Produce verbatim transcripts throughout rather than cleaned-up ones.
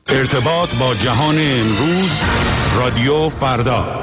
ارتباط با جهان امروز، رادیو فردا.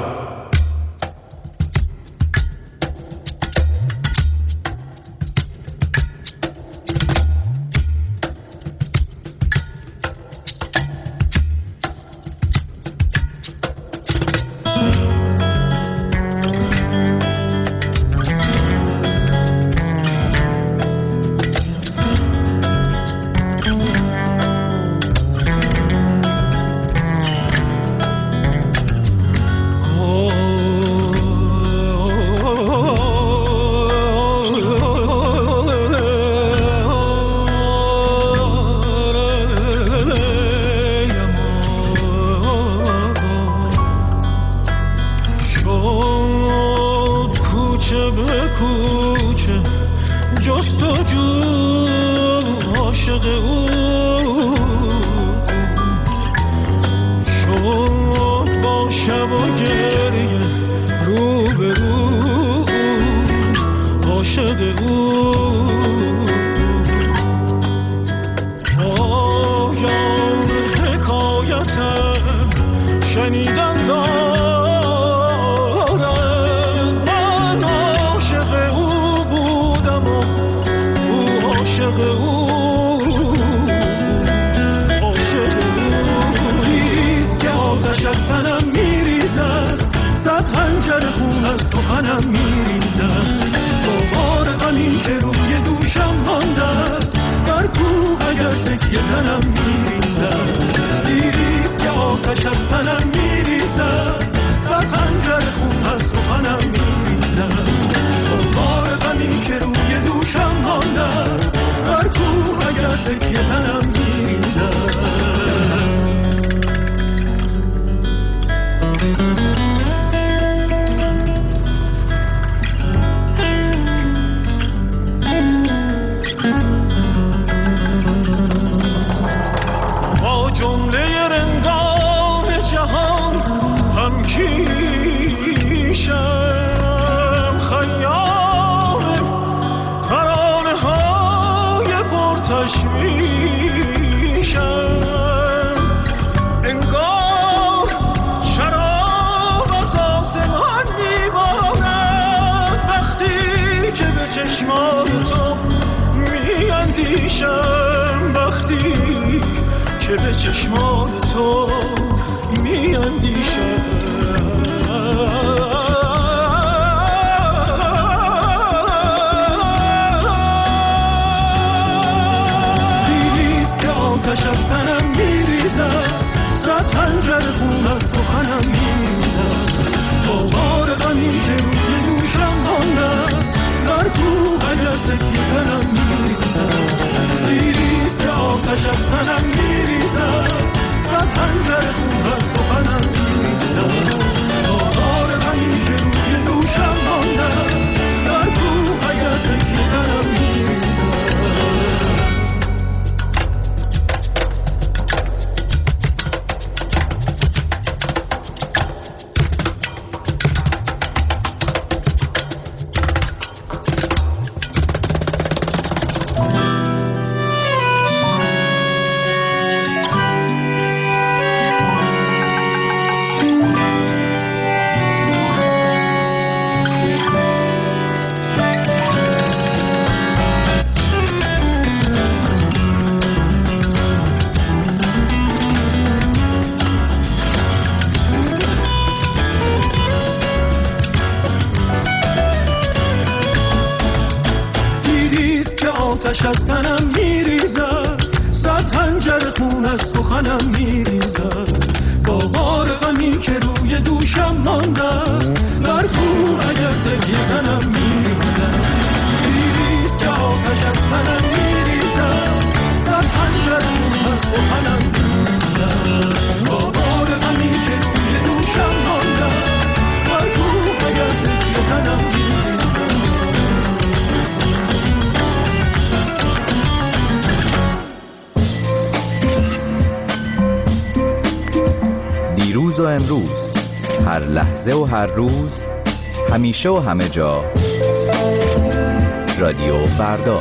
و امروز، هر لحظه و هر روز، همیشه و همه جا، رادیو فردا.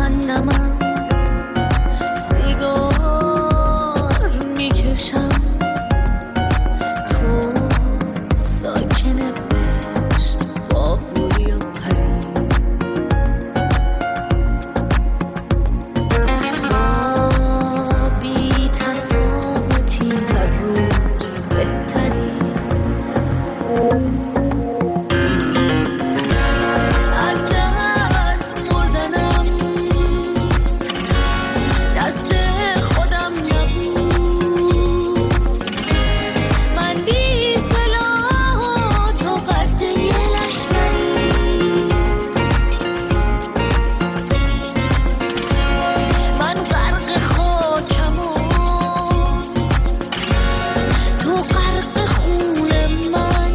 جهنمم، سیگار میکشم، تو ساکن بهشت با بوری و پری، با بی تفاوتی هر روز بهتری. از درد مردنم دست خودم نبود، من بی سلاح و تو قد یه لشکری، من غرق خاکم و تو غرق خون من،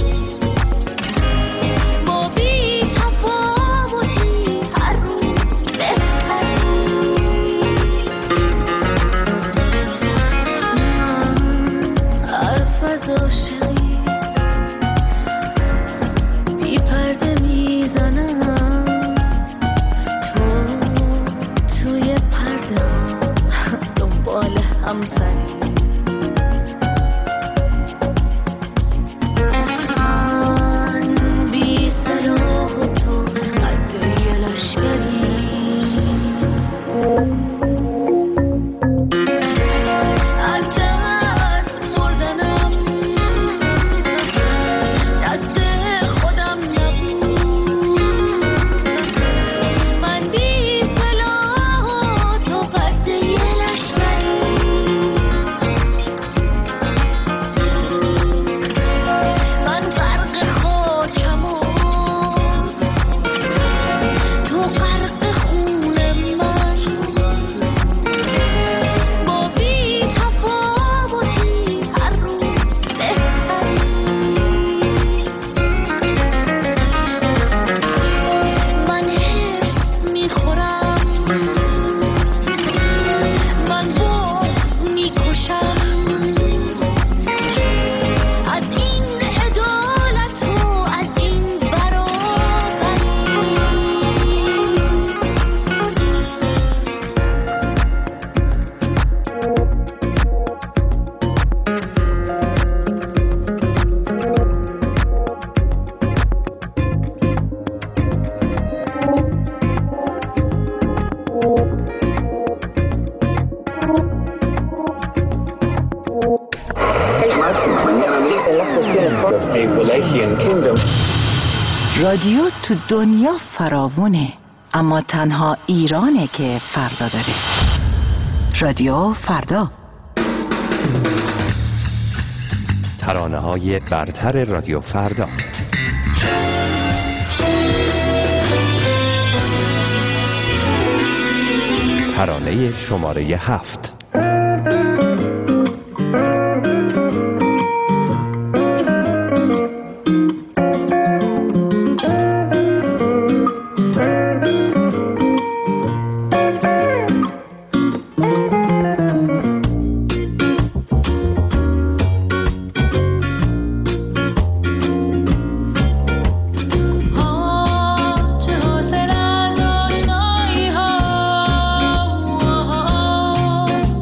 با بی تفاوتی هر روز بهتری. من حرف از عاشقی بی پرده میزنم، تو توی پرده ها دنبال همسری. من بی سلاح و تو قد یه لشکری، از درد مردنم دست خودم نبود، من بی سلاح و تو قد یه لشکری، من غرق خاکم و تو غرق خون من، با بی تفاوتی هر روز بهتری. من حرص میخورم، من بغض میکشم، از این عدالت و از این برابری. رادیو تو دنیا فراوونه، اما تنها ایرانه که فردا داره. رادیو فردا، ترانه های برتر رادیو فردا. ترانه شماره هفت. چه حاصل از آشنایی ها،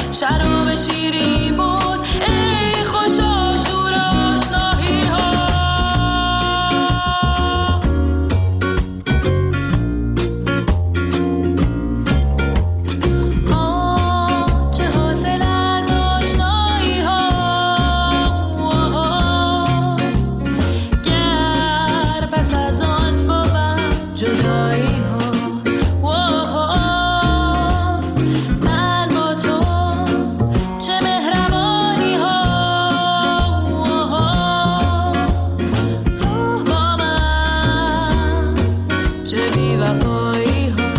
شراب شیرین بود ای خوش آشور آشنایی ها. آه چه حاصل از آشنایی ها. گر پس از آن بود جدایی ها. من با تو چه مهربانی ها. تو با من چه بی‌وفایی ها.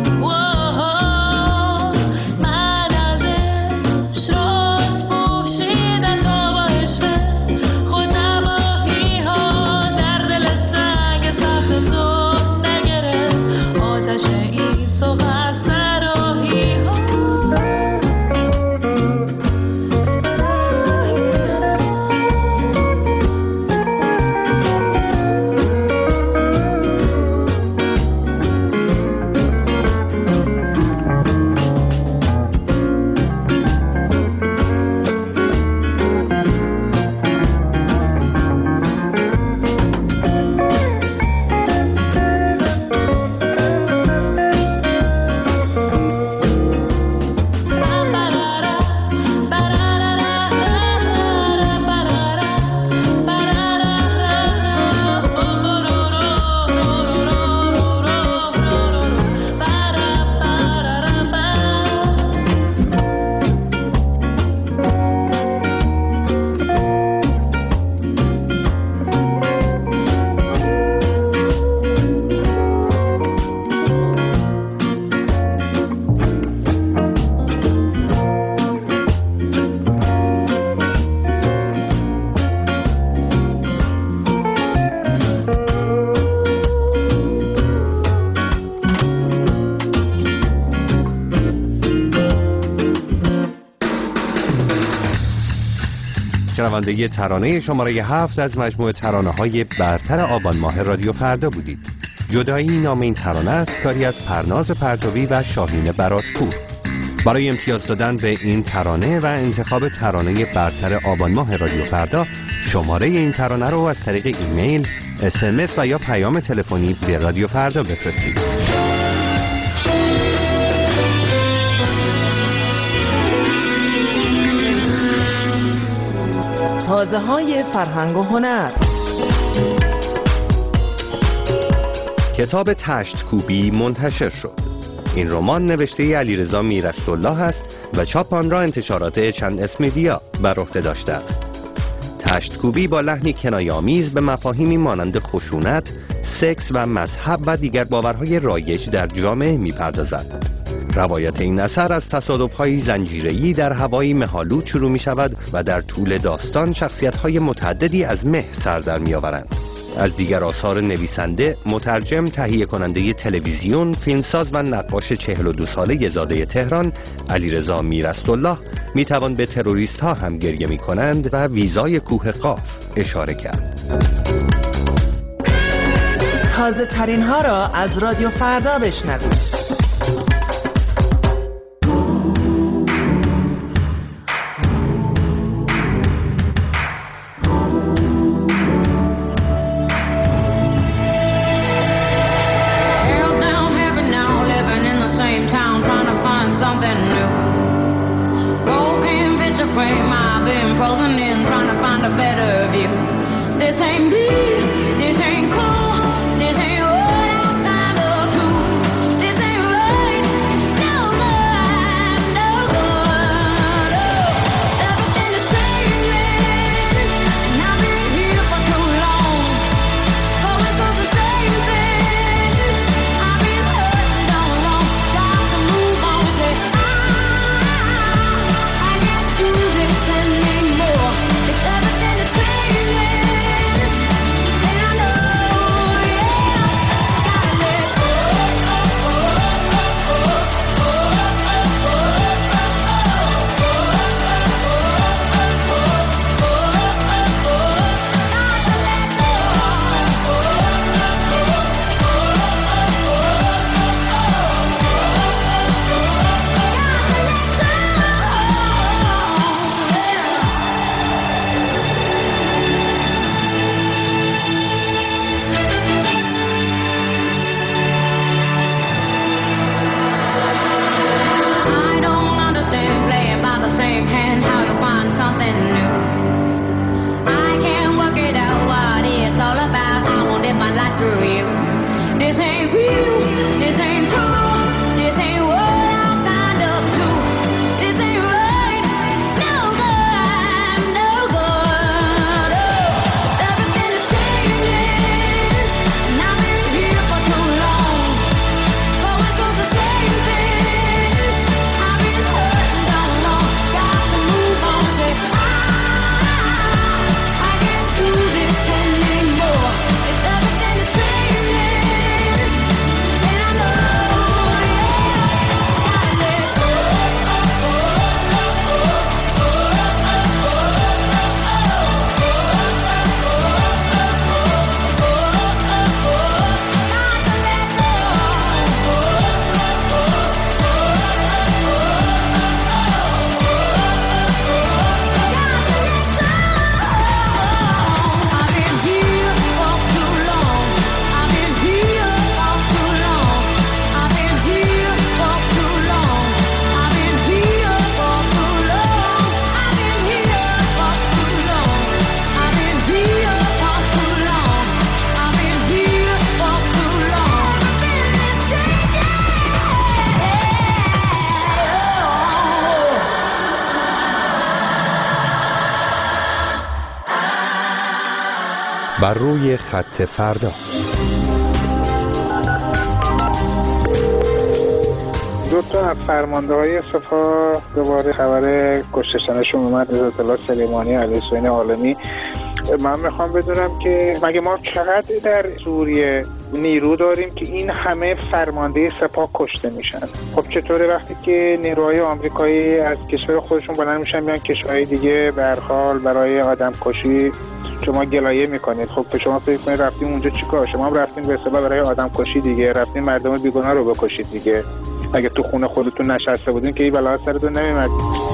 من از عشق راست پوشیدن تا با عشق خود نباهی ها. در دل سنگ سخت تو نگرفت آتش این سخن سراحی ها. شنونده ترانه شماره هفت از مجموعه ترانه های برتر آبان ماه رادیو فردا بودید. جدایی نام این ترانه است، کاری از پرناز پرتوی و شاهین براتپور. برای امتیاز دادن به این ترانه و انتخاب ترانه برتر آبان ماه رادیو فردا، شماره این ترانه رو از طریق ایمیل، اس ام اس و یا پیام تلفنی به رادیو فردا بفرستید. تازه های فرهنگ و هنر. کتاب تشت کوبی منتشر شد. این رمان نوشته علیرضا میرست‌الله است و چاپ آن را انتشارات چند اسم میدیا بر عهده داشته است. تشت کوبی با لحنی کنایه‌آمیز به مفاهیمی مانند خشونت، سکس و مذهب و دیگر باورهای رایج در جامعه می‌پردازد. روایت این اثر از تصادف‌های زنجیره‌ای در هوای مه‌آلود شروع می‌شود و در طول داستان شخصیت‌های متعددی از مه سر در می‌آورند. از دیگر آثار نویسنده، مترجم، تهیه کننده تلویزیون، فیلمساز و نقاش چهل و دو ساله زاده تهران علیرضا میرست‌الله می‌توان به تروریست‌ها هم گریه می‌کنند و ویزای کوه قاف اشاره کرد. تازه ترین ها را از رادیو فردا بشنوید. بر روی خط فردا. دو تا از فرمانده های سپاه دوباره خبر کشتشنشون اومد از اطلاع سلیمانی علی حسین عالمی. من میخوام بدونم که مگه ما چقدر در سوریه نیرو داریم که این همه فرمانده سپاه کشته میشن؟ خب چطوره وقتی که نیروهای آمریکایی از کشور خودشون بلند میشن میان کشورهای دیگه به هر حال برای آدم کشی شما گلایه میکنید؟ خب شما فکر کنید رفتیم اونجا چیکار؟ شما هم رفتین به اصطلاح برای آدم کشی دیگه، رفتین مردم بیگناه رو بکشید دیگه. اگه تو خونه خودتون نشسته بودین که این بلا سرتون نمیومد.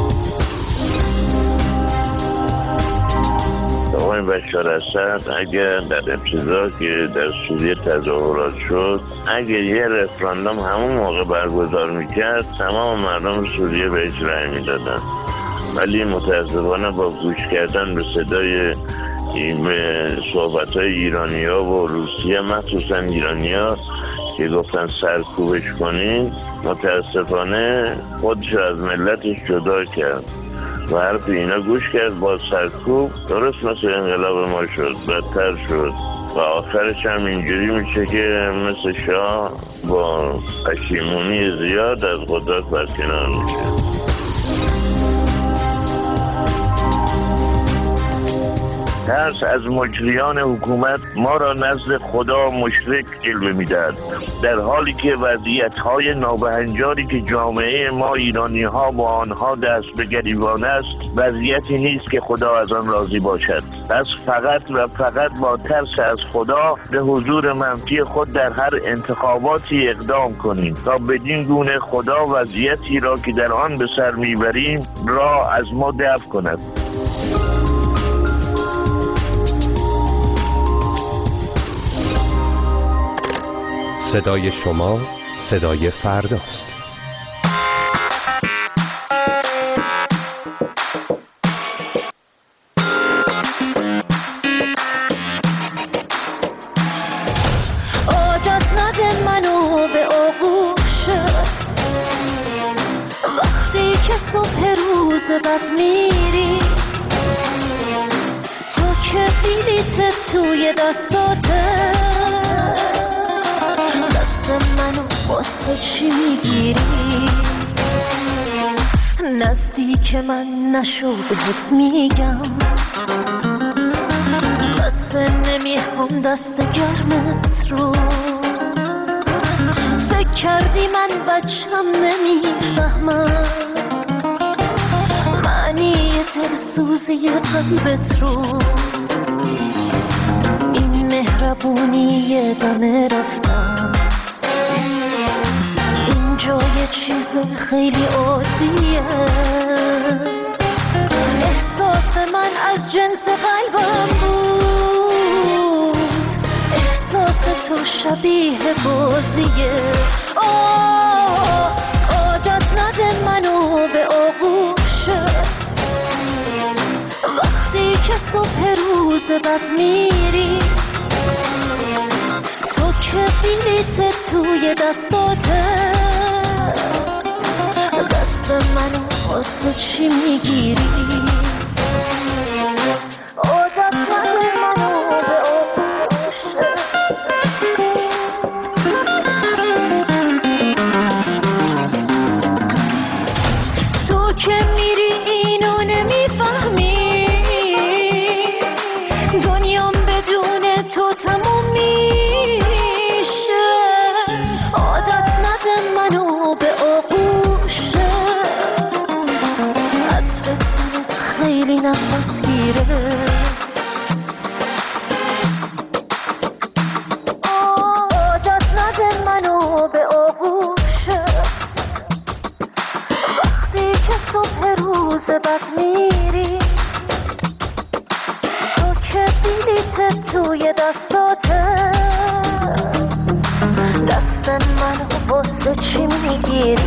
آقای بشار اسد اگر در ابتدا که در سوریه تظاهرات شد، اگر یه رفراندوم همون موقع برگزار میکرد تمام مردم سوریه بهش رأی میدادن، ولی متاسفانه با گوش کردن به صدای این صحبت‌های ایرانی‌ها و روسیه، مخصوصا ایرانی‌ها که گفتن سرکوبش کنین، متاسفانه خودش از ملتش جدا کرد و حرف اینا گوش کرد. با سرکوب درست مثل انقلاب ما شد، بدتر شد و آخرش هم اینجوری میشه که مثل شاه با پشیمونی زیاد از قدرت برکنار میشه. ترس از مجریان حکومت ما را نزد خدا مشرک جلوه می‌دهد، در حالی که وضعیت‌های نابهنجاری که جامعه ما ایرانی‌ها با آنها دست به گریبان است، وضعیتی نیست که خدا از آن راضی باشد. پس فقط و فقط با ترس از خدا به حضور منفی خود در هر انتخاباتی اقدام کنیم تا بدین گونه خدا وضعیتی را که در آن به سر می‌بریم را از ما دفع کند. صدای شما صدای فرداست. عادت نده منو به آغوشت وقتی که صبح روز بد میری، تو که بلیت توی دستاته، منو واسه چی میگیری؟ نزدیک من نشو بهت میگم، بس نمیخوام دست گرمت رو. فکر کردی من بچم نمیفهمم معنی دلسوزی قلبت رو. این مهربونی دم رفتم، اینجا یه چیز خیلی عادیه. احساس من از جنس قلبم بود، احساس تو شبیه بازیه. آه عادت نده منو به آغوشت وقتی که صبح روز بد میری، تو که بلیت توی دستاته، دست منو واسه چی میگیری؟ عادت نده منو به آغوشت. تو که میری اینو نمیفهمی، دنیام بدون تو تموم میشه. عادت نده منو به آغوشت، عطر تنت خیلی نفس گیره. عادت نده منو به آغوشت وقتی که صبح روز بد میری، تو که بلیت توی دستاته، دست منو واسه چی میگیری؟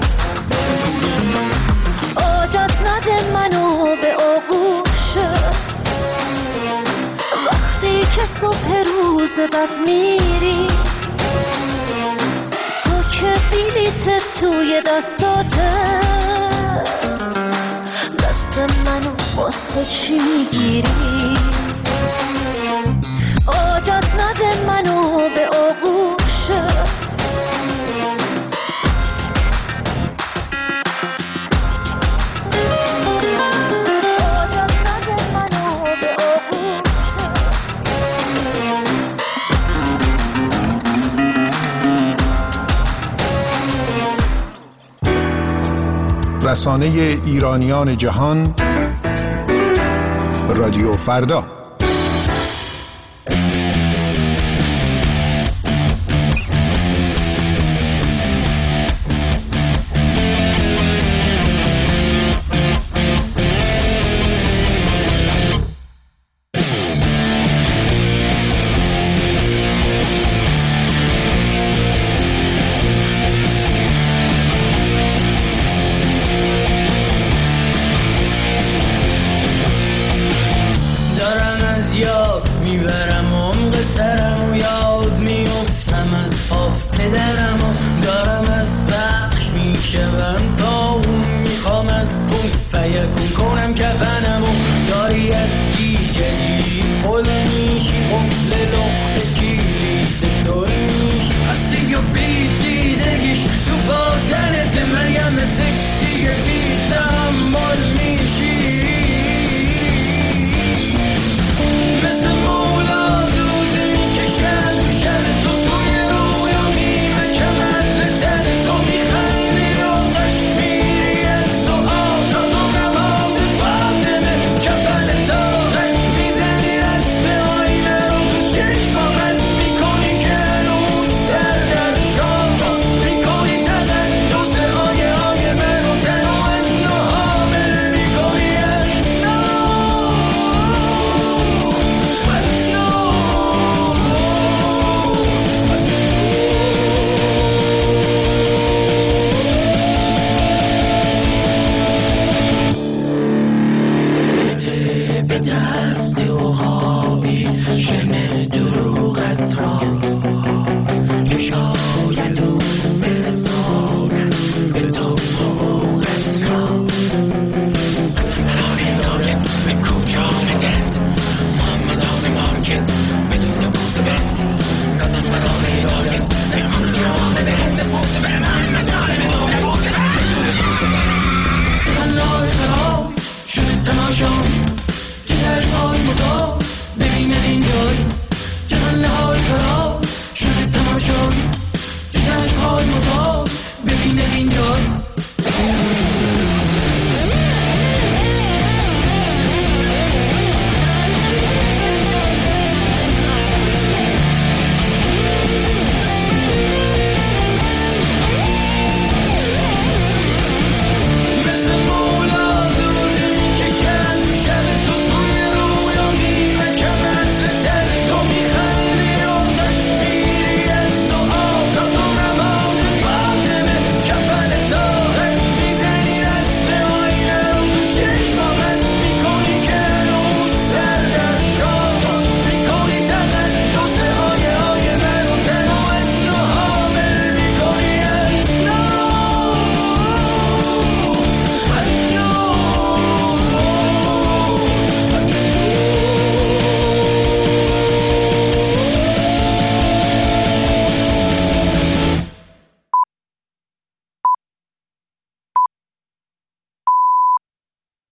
عادت نده منو به آغوشت وقتی که صبح روز بد میری، تو که بلیت توی دستاته، دست منو واسه چی میگیری؟ رسانه ایرانیان جهان، رادیو فردا.